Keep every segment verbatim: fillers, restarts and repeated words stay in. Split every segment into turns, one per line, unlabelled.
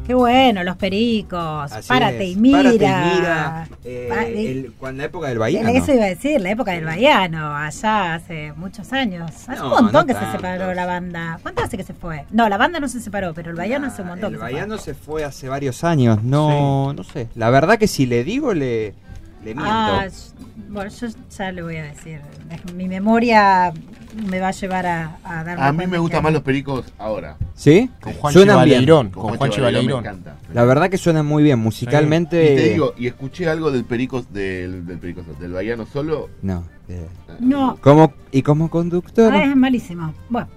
Qué bueno, los pericos.
Así
Párate
es.
y mira.
Párate y mira. Eh,
Pa-
el, cuando la época del Bahiano.
Eso iba a decir, la época del Bahiano, allá hace muchos años. Hace
No,
un montón
no
que
tantos.
se separó la banda. ¿Cuánto hace que se fue? No, la banda no se separó, pero el Bahiano hace un montón
El
que se
Bahiano
fue.
se fue hace varios años. No, no sé. La verdad que si le digo, le, le miento.
Ah, bueno, yo ya le voy a decir. Mi memoria me va a llevar a, a darme
A mí
cuenta
me gustan
que-
más los pericos ahora.
¿Sí?
Con Juanchi
Suenan bien.
Baleirón.
Con
Con
Juanchi
Juanchi
Baleirón
Baleirón.
me encanta.
La verdad que suenan muy bien. Musicalmente.
Y te digo, y escuché algo del Pericos, del, del Pericos, del Bahiano solo.
No. eh,
No,
como, y como conductor.
ah, es malísimo. Bueno.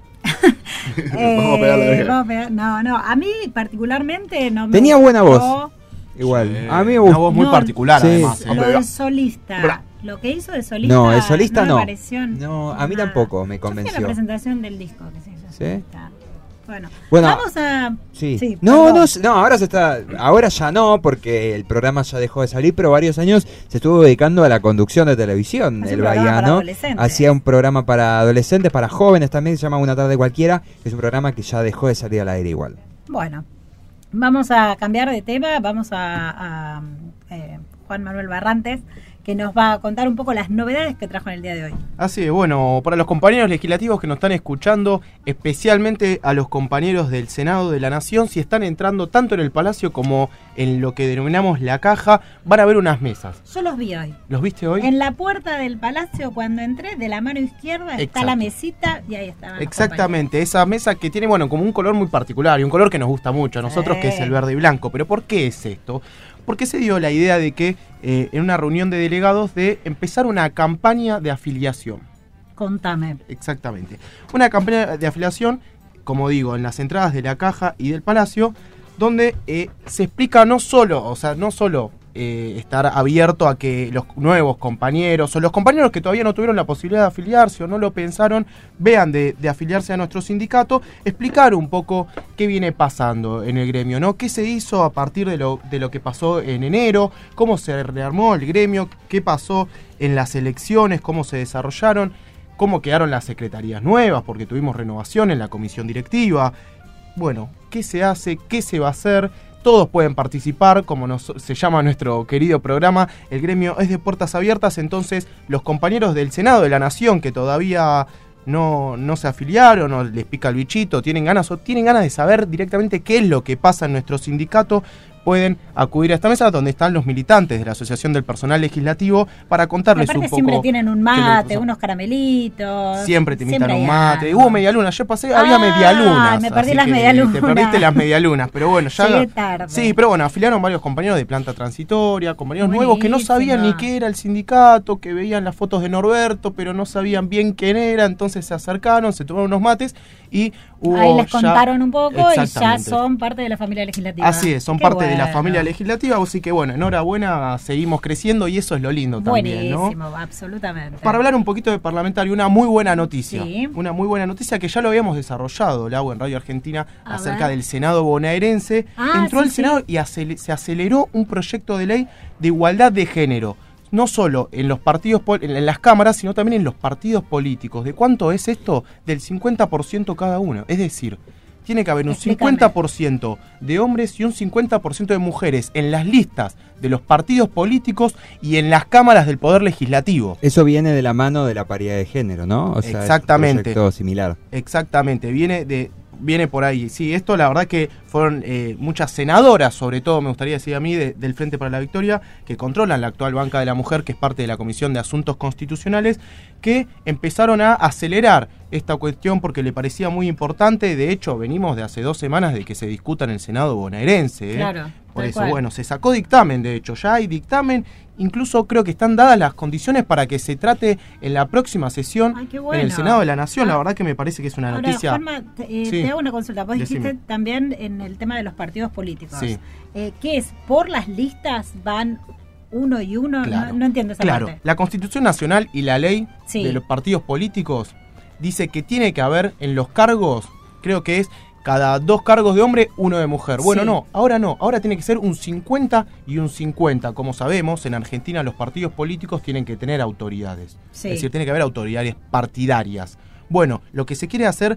Vamos a pegarle
Eh,
bien.
vamos a pegar- No, no, a mí particularmente no me
Tenía buena
gustó
voz. Igual.
Sí.
A mí me
Una
gustó.
voz muy
No,
particular,
sí,
además.
sí.
¿eh?
Lo
Hombre,
de solista,
Bra-
lo que hizo de solista.
No, el solista no.
me pareció
No, a mí
nada.
tampoco me
Yo fui a
convenció.
la presentación del disco que se hizo
¿Sí?
solista. Bueno,
Bueno,
vamos a.
Sí. no,
perdón.
no, no, ahora se está, ahora ya no, porque el programa ya dejó de salir, pero varios años se estuvo dedicando a la conducción de televisión,
Hace
el
un programa para
Bahiano.
adolescentes.
Hacía un programa para adolescentes, para jóvenes también, se llama Una tarde cualquiera, que es un programa que ya dejó de salir al aire igual.
Bueno, vamos a cambiar de tema. Vamos a, a, eh, Juan Manuel Barrantes, que nos va a contar un poco las novedades que trajo en el día de hoy.
Así es, bueno, para los compañeros legislativos que nos están escuchando, especialmente a los compañeros del Senado de la Nación, si están entrando tanto en el Palacio como en lo que denominamos la caja, van a ver unas mesas.
Yo los vi hoy.
¿Los viste hoy?
En la puerta del palacio, cuando entré, de la mano izquierda está
Exacto.
la mesita y ahí estaban los
Exactamente, esa mesa que tiene, bueno, como un color muy particular y un color que nos gusta mucho a nosotros,
Sí.
que es el verde y blanco. ¿Pero por qué es esto? Porque se dio la idea de que eh, en una reunión de delegados de empezar una campaña de afiliación.
compañeros. Contame.
Exactamente. Una campaña de afiliación, como digo, en las entradas de la caja y del Palacio, donde eh, se explica no solo, o sea, no solo eh, estar abierto a que los nuevos compañeros o los compañeros que todavía no tuvieron la posibilidad de afiliarse o no lo pensaron, vean de, de afiliarse a nuestro sindicato, explicar un poco qué viene pasando en el gremio, ¿no? ¿Qué se hizo a partir de lo, de lo que pasó en enero? ¿Cómo se rearmó el gremio? ¿Qué pasó en las elecciones? ¿Cómo se desarrollaron? ¿Cómo quedaron las secretarías nuevas? Porque tuvimos renovación en la comisión directiva. Bueno, ¿qué se hace? ¿Qué se va a hacer? Todos pueden participar, como nos, se llama nuestro querido programa. El gremio es de puertas abiertas, entonces los compañeros del Senado de la Nación que todavía no, no se afiliaron o les pica el bichito, tienen ganas o tienen ganas de saber directamente qué es lo que pasa en nuestro sindicato, pueden acudir a esta mesa donde están los militantes de la Asociación del Personal Legislativo para contarles
Aparte
un poco.
siempre tienen un
qué es lo que
mate,
pasó.
unos caramelitos.
Siempre te invitan a un
hay
mate.
algo.
Hubo medialunas. Yo pasé, había
Ah,
medialunas.
me perdí
así
las
que
medialunas.
Te perdiste las medialunas. Pero bueno, ya.
Llegué tarde.
Sí, pero bueno, afiliaron varios compañeros de planta transitoria, compañeros
Buenísimo.
nuevos que no sabían ni qué era el sindicato, que veían las fotos de Norberto, pero no sabían bien quién era. Entonces se acercaron, se tomaron unos mates y hubo.
Ahí les
ya-
contaron un poco y ya
Exactamente.
son parte de la familia legislativa.
Así es, son
Qué
parte de la
bueno.
familia legislativa, así que bueno, enhorabuena, seguimos creciendo y eso es lo lindo también, ¿no?
Buenísimo, absolutamente.
Para hablar un poquito de parlamentario, una muy buena noticia.
Sí.
Una muy buena noticia que ya lo habíamos desarrollado, Lau, en Radio Argentina,
A
acerca
ver.
del Senado bonaerense.
Ah,
Entró
sí,
al Senado y acele- se aceleró un proyecto de ley de igualdad de género. No solo en los partidos, pol- en las cámaras, sino también en los partidos políticos. ¿De cuánto es esto? Del cincuenta por ciento cada uno. Es decir, tiene que haber un
Explícame.
cincuenta por ciento de hombres y un cincuenta por ciento de mujeres en las listas de los partidos políticos y en las cámaras del Poder Legislativo.
Eso viene de la mano de la paridad de género, ¿no? O sea,
Exactamente.
Es un proyecto similar.
Exactamente, viene de viene por ahí. Sí, esto la verdad que fueron eh, muchas senadoras, sobre todo me gustaría decir a mí, de- del Frente para la Victoria, que controlan la actual banca de la mujer, que es parte de la Comisión de Asuntos Constitucionales, que empezaron a acelerar esta cuestión porque le parecía muy importante. De hecho, venimos de hace dos semanas de que se discuta en el Senado bonaerense. ¿eh?
Claro,
Por
tal
eso,
cual.
bueno, se sacó dictamen, de hecho, ya hay dictamen. Incluso creo que están dadas las condiciones para que se trate en la próxima sesión
Ay, qué
en
bueno.
el Senado de la Nación.
Ah.
La verdad que me parece que es una
Ahora,
noticia.
Juanma, te, eh,
Sí.
te hago una consulta. Vos dijiste
Decime.
también en el tema de los partidos políticos.
Sí.
Eh, ¿Qué es? ¿Por las listas van uno y uno?
Claro.
No, no entiendo esa
Claro,
parte.
la Constitución Nacional y la ley
Sí.
de los partidos políticos dice que tiene que haber en los cargos, creo que es cada dos cargos de hombre, uno de mujer. Bueno,
Sí.
no, ahora no, ahora tiene que ser un cincuenta y un cincuenta. Como sabemos, en Argentina los partidos políticos tienen que tener autoridades.
Sí.
Es decir, tiene que haber autoridades partidarias. Bueno, lo que se quiere hacer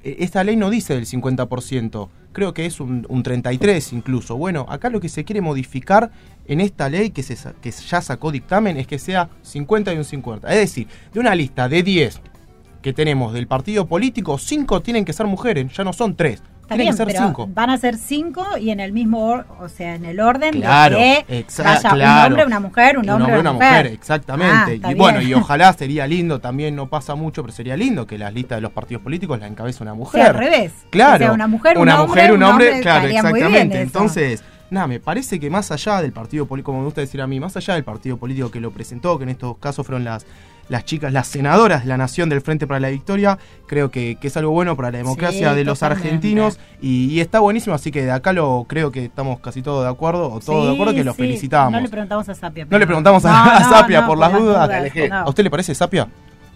eh, esta ley no dice del cincuenta por ciento, creo que es un, un treinta y tres por ciento incluso. Bueno, acá lo que se quiere modificar en esta ley que, se, que ya sacó dictamen es que sea cincuenta y un cincuenta. Es decir, de una lista de diez que tenemos del partido político, cinco tienen que ser mujeres, ya no son tres.
Está
Tienen
bien,
que ser
pero
cinco.
van a ser cinco y en el mismo, or, o sea, en el orden
Claro,
de que
exa-
vaya
claro.
un hombre, una mujer, un
Un
hombre,
hombre,
una
una
mujer.
mujer, exactamente.
Ah,
y
está
bueno,
bien.
y ojalá sería lindo, también no pasa mucho, pero sería lindo que las listas de los partidos políticos la encabece una mujer.
Sí, al revés.
Claro.
O sea, una mujer, un
una
hombre,
mujer, un
un
hombre,
hombre,
claro,
estaría muy bien
exactamente.
eso.
Entonces, nada, me parece que más allá del partido político, como me gusta decir a mí, más allá del partido político que lo presentó, que en estos casos fueron las las chicas, las senadoras de la Nación del Frente para la Victoria, creo que, que es algo bueno para la democracia
Sí,
de los
totalmente.
argentinos y, y está buenísimo, así que de acá lo creo que estamos casi todos de acuerdo, o todos
Sí,
de acuerdo que lo
sí.
felicitamos.
No le preguntamos a Sapia.
No le preguntamos a,
No,
a
no,
Sapia
no,
por las dudas.
no.
¿A usted le parece Sapia?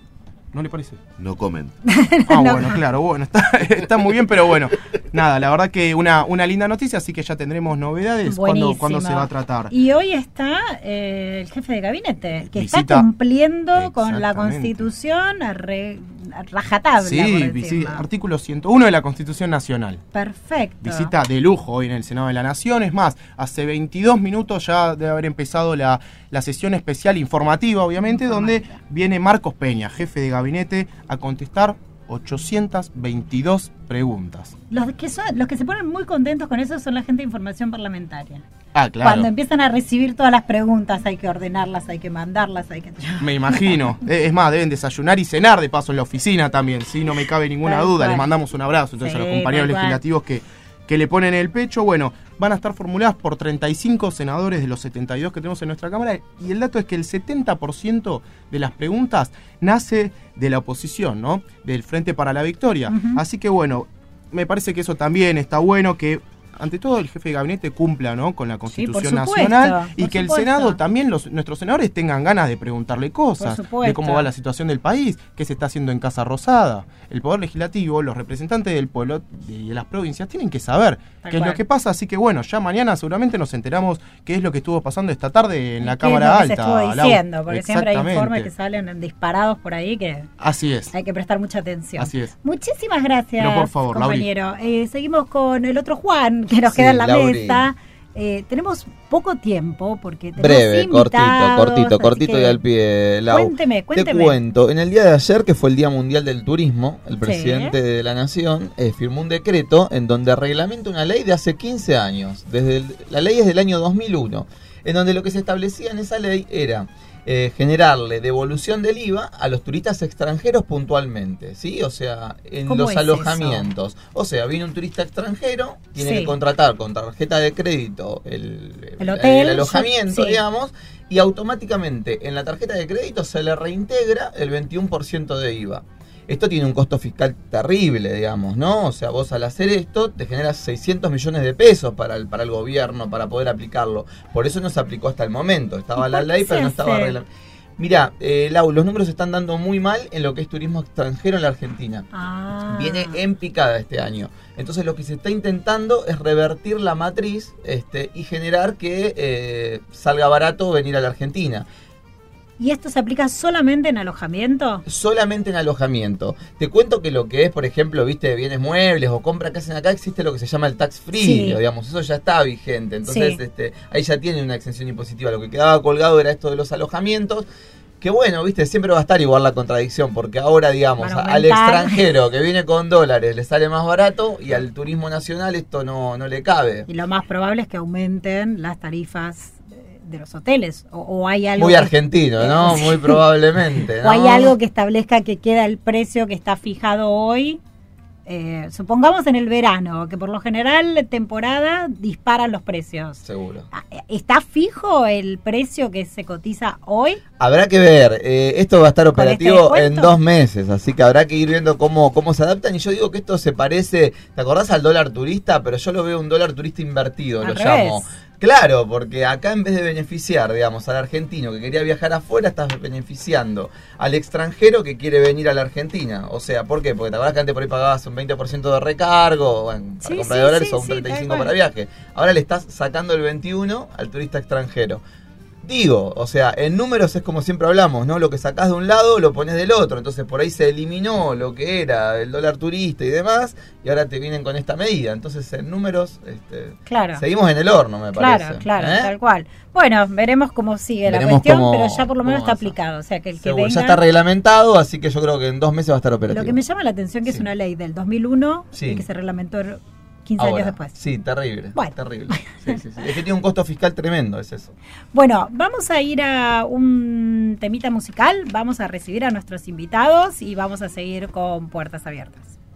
¿No le parece?
No comen.
Ah, bueno, claro, bueno, está, está muy bien, pero bueno. Nada, la verdad que una, una linda noticia, así que ya tendremos novedades cuando,
Buenísimo.
cuando se va a tratar.
Y hoy está eh, el jefe de gabinete, que
Visita-
está cumpliendo con la
Exactamente.
Constitución a, re, a rajatabla,
Sí,
por
visi-
encima.
artículo ciento uno de la Constitución Nacional.
Perfecto.
Visita de lujo hoy en el Senado de la Nación. Es más, hace veintidós minutos ya debe haber empezado la, la sesión especial informativa, obviamente,
Informativa.
donde viene Marcos Peña, jefe de gabinete, a contestar ochocientas veintidós preguntas.
Los que, son, los que se ponen muy contentos con eso son la gente de información parlamentaria.
Ah, claro.
Cuando empiezan a recibir todas las preguntas, hay que ordenarlas, hay que mandarlas, hay que...
Me imagino. Eh, Es más, deben desayunar y cenar de paso en la oficina también, sí, no me cabe ninguna
Tal
duda.
cual.
Les mandamos un abrazo entonces
Sí,
a los compañeros
tal cual.
legislativos que, que le ponen el pecho. Bueno, van a estar formuladas por treinta y cinco senadores de los setenta y dos que tenemos en nuestra Cámara. Y el dato es que el setenta por ciento de las preguntas nace de la oposición, ¿no? Del Frente para la Victoria.
Ujú.
Así que bueno, me parece que eso también está bueno, que ante todo el jefe de gabinete cumpla, ¿no?, con la Constitución
supuesto,
Nacional y
por
que el
supuesto.
Senado también, los, nuestros senadores tengan ganas de preguntarle cosas,
Por supuesto.
de cómo va la situación del país, qué se está haciendo en Casa Rosada. El Poder Legislativo, los representantes del pueblo y de las provincias tienen que saber
Tal
qué es
cual.
lo que pasa, así que bueno, ya mañana seguramente nos enteramos qué es lo que estuvo pasando esta tarde en la
¿Qué es
Cámara
lo que
Alta.
se estuvo
Lau.
diciendo? Porque siempre hay
Exactamente.
informes que salen disparados por ahí que
Así es.
hay que prestar mucha atención.
Así es.
Muchísimas gracias,
Pero por favor, Lauri.
compañero. Eh, seguimos con el otro Juan que nos
Sí,
queda en la
Lauri.
mesa. Eh, tenemos poco tiempo porque tenemos
Breve, cortito,
invitados,
cortito,
así
cortito
que
y al pie, Lau.
Cuénteme, cuénteme.
Te cuento, en el día de ayer, que fue el Día Mundial del Turismo, el
Sí.
presidente de la Nación eh, firmó un decreto en donde reglamenta una ley de hace quince años. Desde el- la ley es del año dos mil uno, en donde lo que se establecía en esa ley era eh, generarle devolución del I V A a los turistas extranjeros puntualmente, ¿sí? O sea, en
¿Cómo
los
es
alojamientos. O sea, viene un turista extranjero, tiene
Sí.
que contratar con tarjeta de crédito el,
El hotel,
el alojamiento,
sí.
digamos, y automáticamente en la tarjeta de crédito se le reintegra el veintiuno por ciento de I V A. Esto tiene un costo fiscal terrible, digamos, ¿no? O sea, vos al hacer esto te generas seiscientos millones de pesos para el, para el gobierno, para poder aplicarlo. Por eso no se aplicó hasta el momento. Estaba
¿Y
la
por qué
ley,
se
pero no
hace?
estaba reglamentado. Mirá, eh, Lau, los números se están dando muy mal en lo que es turismo extranjero en la Argentina.
Ah.
Viene en picada este año. Entonces lo que se está intentando es revertir la matriz este, y generar que eh, salga barato venir a la Argentina.
¿Y esto se aplica solamente en alojamiento?
Solamente en alojamiento. Te cuento que lo que es, por ejemplo, viste, bienes muebles o compra que hacen acá, existe lo que se llama el tax free,
Sí.
digamos, eso ya está vigente. Entonces,
Sí.
este, ahí ya tiene una exención impositiva. Lo que quedaba colgado era esto de los alojamientos. Que bueno, viste, siempre va a estar igual la contradicción, porque ahora, digamos,
Van a
al
aumentar.
extranjero que viene con dólares le sale más barato y al turismo nacional esto no, no le cabe.
Y lo más probable es que aumenten las tarifas eh, de los hoteles. O, o hay algo
Muy
que-
argentino, ¿no?
Sí.
Muy probablemente, ¿no?
O hay algo que establezca que queda el precio que está fijado hoy. Eh, supongamos en el verano, que por lo general temporada disparan los precios.
Seguro.
Ah, ¿Está fijo el precio que se cotiza hoy?
Habrá que ver, eh, esto va a estar
¿Con este
operativo en
descuento?
dos meses, así que habrá que ir viendo cómo, cómo se adaptan. Y yo digo que esto se parece, ¿te acordás al dólar turista? Pero yo lo veo un dólar turista invertido,
Al
lo
revés.
llamo. Claro, porque acá en vez de beneficiar, digamos, al argentino que quería viajar afuera, estás beneficiando al extranjero que quiere venir a la Argentina. O sea, ¿por qué? Porque te acuerdas que antes por ahí pagabas un veinte por ciento de recargo, bueno, para
Sí,
comprar
sí,
dólares
sí,
o un
sí,
treinta y cinco
tal
para
cual.
viaje. Ahora le estás sacando el veintiuno al turista extranjero. Digo, o sea, en números es como siempre hablamos, ¿no? Lo que sacás de un lado lo pones del otro. Entonces por ahí se eliminó lo que era el dólar turista y demás, y ahora te vienen con esta medida. Entonces en números este,
claro.
seguimos en el horno, me
Claro,
parece.
claro,
¿eh?
tal cual. Bueno, veremos cómo sigue
Veremos
la cuestión,
cómo-
pero ya por lo menos
cómo
está
avanza.
aplicado. O sea, que el que
Seguro,
venga...
ya está reglamentado, así que yo creo que en dos meses va a estar operativo.
Lo que me llama la atención que
Sí.
es una ley del dos mil uno
Sí.
y que se reglamentó quince
Ahora,
años después.
Sí, terrible.
Bueno.
Terrible. Sí, sí, sí. Es que tiene un costo fiscal tremendo, es eso.
Bueno, vamos a ir a un temita musical, vamos a recibir a nuestros invitados y vamos a seguir con Puertas Abiertas.